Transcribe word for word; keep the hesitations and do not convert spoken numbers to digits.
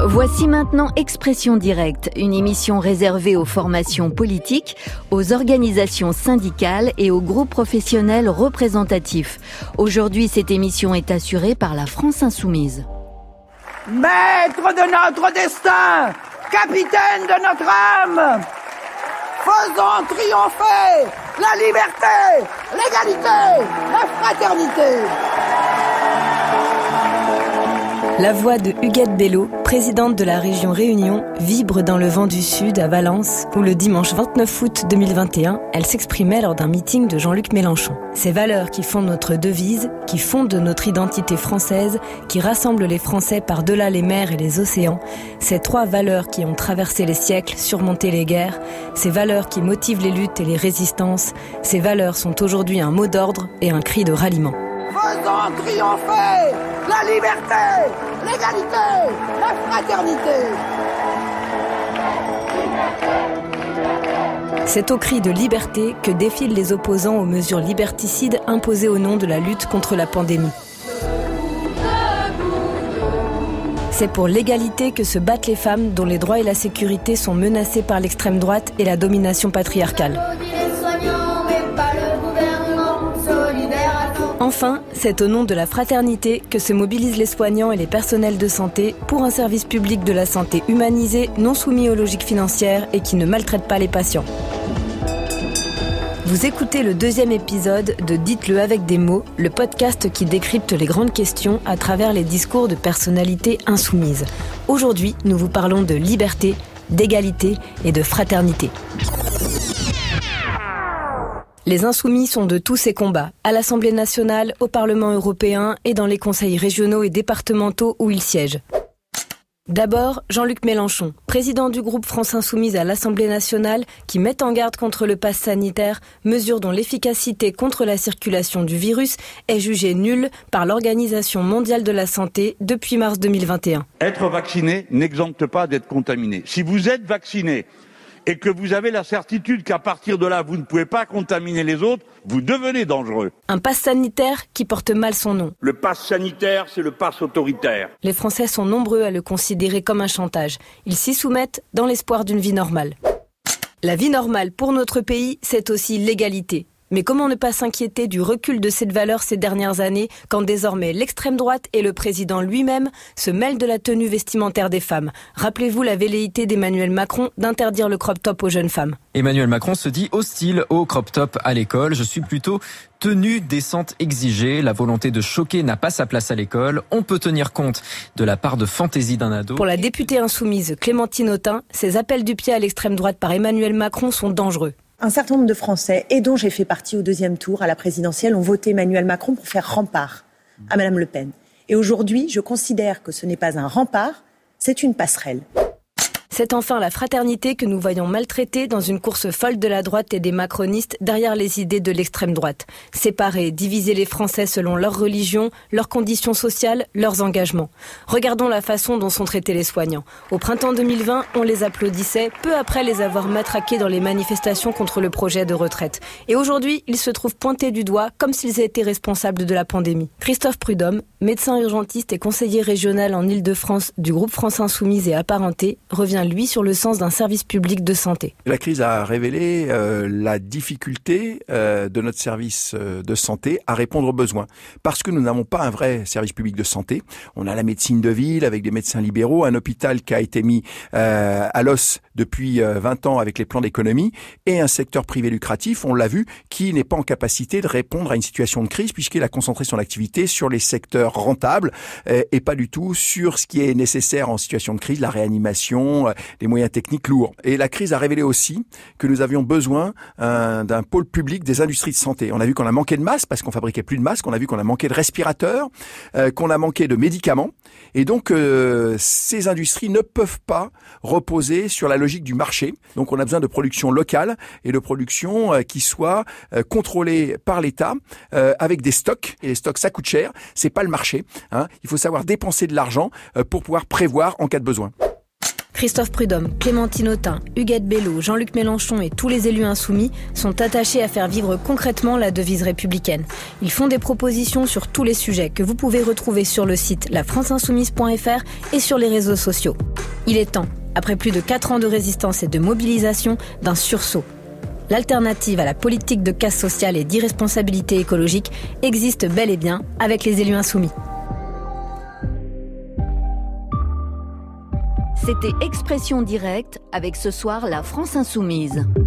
Voici maintenant Expression Directe, une émission réservée aux formations politiques, aux organisations syndicales et aux groupes professionnels représentatifs. Aujourd'hui, cette émission est assurée par la France Insoumise. Maître de notre destin, capitaine de notre âme, faisons triompher la liberté, l'égalité, la fraternité. La voix de Huguette Bello, présidente de la région Réunion, vibre dans le vent du Sud à Valence, où le dimanche vingt-neuf août deux mille vingt et un, elle s'exprimait lors d'un meeting de Jean-Luc Mélenchon. Ces valeurs qui fondent notre devise, qui fondent notre identité française, qui rassemblent les Français par-delà les mers et les océans, ces trois valeurs qui ont traversé les siècles, surmonté les guerres, ces valeurs qui motivent les luttes et les résistances, ces valeurs sont aujourd'hui un mot d'ordre et un cri de ralliement. Faisons triompher la liberté, l'égalité, la fraternité. C'est au cri de liberté que défilent les opposants aux mesures liberticides imposées au nom de la lutte contre la pandémie. C'est pour l'égalité que se battent les femmes dont les droits et la sécurité sont menacés par l'extrême droite et la domination patriarcale. Enfin, c'est au nom de la fraternité que se mobilisent les soignants et les personnels de santé pour un service public de la santé humanisé, non soumis aux logiques financières et qui ne maltraite pas les patients. Vous écoutez le deuxième épisode de Dites-le avec des mots, le podcast qui décrypte les grandes questions à travers les discours de personnalités insoumises. Aujourd'hui, nous vous parlons de liberté, d'égalité et de fraternité. Les insoumis sont de tous ces combats, à l'Assemblée nationale, au Parlement européen et dans les conseils régionaux et départementaux où ils siègent. D'abord, Jean-Luc Mélenchon, président du groupe France Insoumise à l'Assemblée nationale, qui met en garde contre le pass sanitaire, mesure dont l'efficacité contre la circulation du virus est jugée nulle par l'Organisation mondiale de la santé depuis mars deux mille vingt et un. Être vacciné n'exempte pas d'être contaminé. Si vous êtes vacciné et que vous avez la certitude qu'à partir de là, vous ne pouvez pas contaminer les autres, vous devenez dangereux. Un pass sanitaire qui porte mal son nom. Le pass sanitaire, c'est le pass autoritaire. Les Français sont nombreux à le considérer comme un chantage. Ils s'y soumettent dans l'espoir d'une vie normale. La vie normale pour notre pays, c'est aussi l'égalité. Mais comment ne pas s'inquiéter du recul de cette valeur ces dernières années quand désormais l'extrême droite et le président lui-même se mêlent de la tenue vestimentaire des femmes. Rappelez-vous la velléité d'Emmanuel Macron d'interdire le crop top aux jeunes femmes. Emmanuel Macron se dit hostile au crop top à l'école. Je suis plutôt tenue décente exigée. La volonté de choquer n'a pas sa place à l'école. On peut tenir compte de la part de fantaisie d'un ado. Pour la députée insoumise Clémentine Autain, ces appels du pied à l'extrême droite par Emmanuel Macron sont dangereux. Un certain nombre de Français, et dont j'ai fait partie au deuxième tour à la présidentielle, ont voté Emmanuel Macron pour faire rempart à Madame Le Pen. Et aujourd'hui, je considère que ce n'est pas un rempart, c'est une passerelle. C'est enfin la fraternité que nous voyons maltraitée dans une course folle de la droite et des macronistes derrière les idées de l'extrême droite. Séparer, diviser les Français selon leur religion, leurs conditions sociales, leurs engagements. Regardons la façon dont sont traités les soignants. Au printemps deux mille vingt, on les applaudissait, peu après les avoir matraqués dans les manifestations contre le projet de retraite. Et aujourd'hui, ils se trouvent pointés du doigt comme s'ils étaient responsables de la pandémie. Christophe Prudhomme, médecin urgentiste et conseiller régional en Île-de-France du groupe France Insoumise et apparenté, revient lui sur le sens d'un service public de santé. La crise a révélé euh, la difficulté euh, de notre service euh, de santé à répondre aux besoins. Parce que nous n'avons pas un vrai service public de santé. On a la médecine de ville avec des médecins libéraux, un hôpital qui a été mis euh, à l'os depuis euh, vingt ans avec les plans d'économie et un secteur privé lucratif, on l'a vu, qui n'est pas en capacité de répondre à une situation de crise puisqu'il a concentré son activité sur les secteurs rentables euh, et pas du tout sur ce qui est nécessaire en situation de crise, la réanimation, euh, les moyens techniques lourds. Et la crise a révélé aussi que nous avions besoin euh, d'un pôle public des industries de santé. On a vu qu'on a manqué de masques parce qu'on fabriquait plus de masques, on a vu qu'on a manqué de respirateurs, euh, qu'on a manqué de médicaments. Et donc, euh, ces industries ne peuvent pas reposer sur la logique du marché. Donc, on a besoin de production locale et de production euh, qui soit euh, contrôlée par l'État euh, avec des stocks. Et les stocks, ça coûte cher. C'est pas le marché. Hein. Il faut savoir dépenser de l'argent euh, pour pouvoir prévoir en cas de besoin. Christophe Prudhomme, Clémentine Autain, Huguette Bello, Jean-Luc Mélenchon et tous les élus insoumis sont attachés à faire vivre concrètement la devise républicaine. Ils font des propositions sur tous les sujets que vous pouvez retrouver sur le site la france insoumise point f r et sur les réseaux sociaux. Il est temps, après plus de quatre ans de résistance et de mobilisation, d'un sursaut. L'alternative à la politique de casse sociale et d'irresponsabilité écologique existe bel et bien avec les élus insoumis. C'était Expression directe avec ce soir la France insoumise.